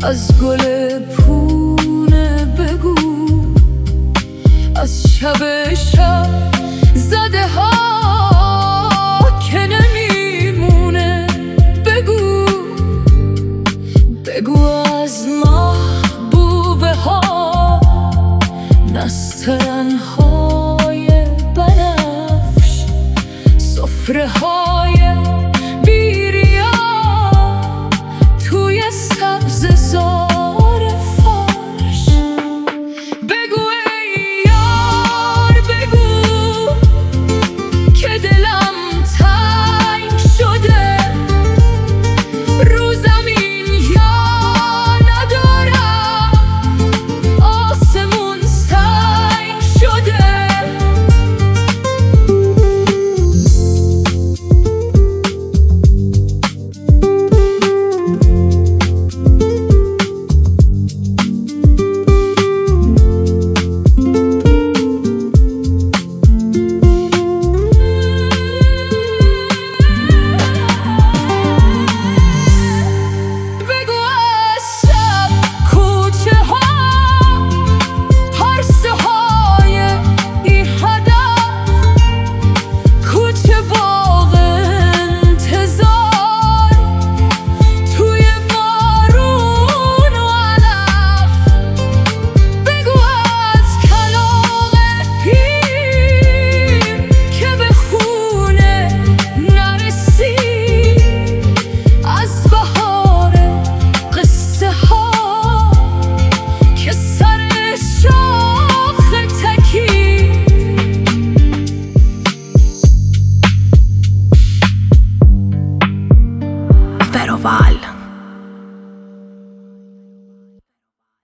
از گل پونه بگو، از شب زده ها که نمیمونه. بگو بگو از محبوبه ها، نسترن‌های بنفش، سفره های بیریا توی سبززار فرش. بگو ای یار بگو که دلم تنگ شده، رو زمین یا ندارم، آسمون سنگ شده. Feroval.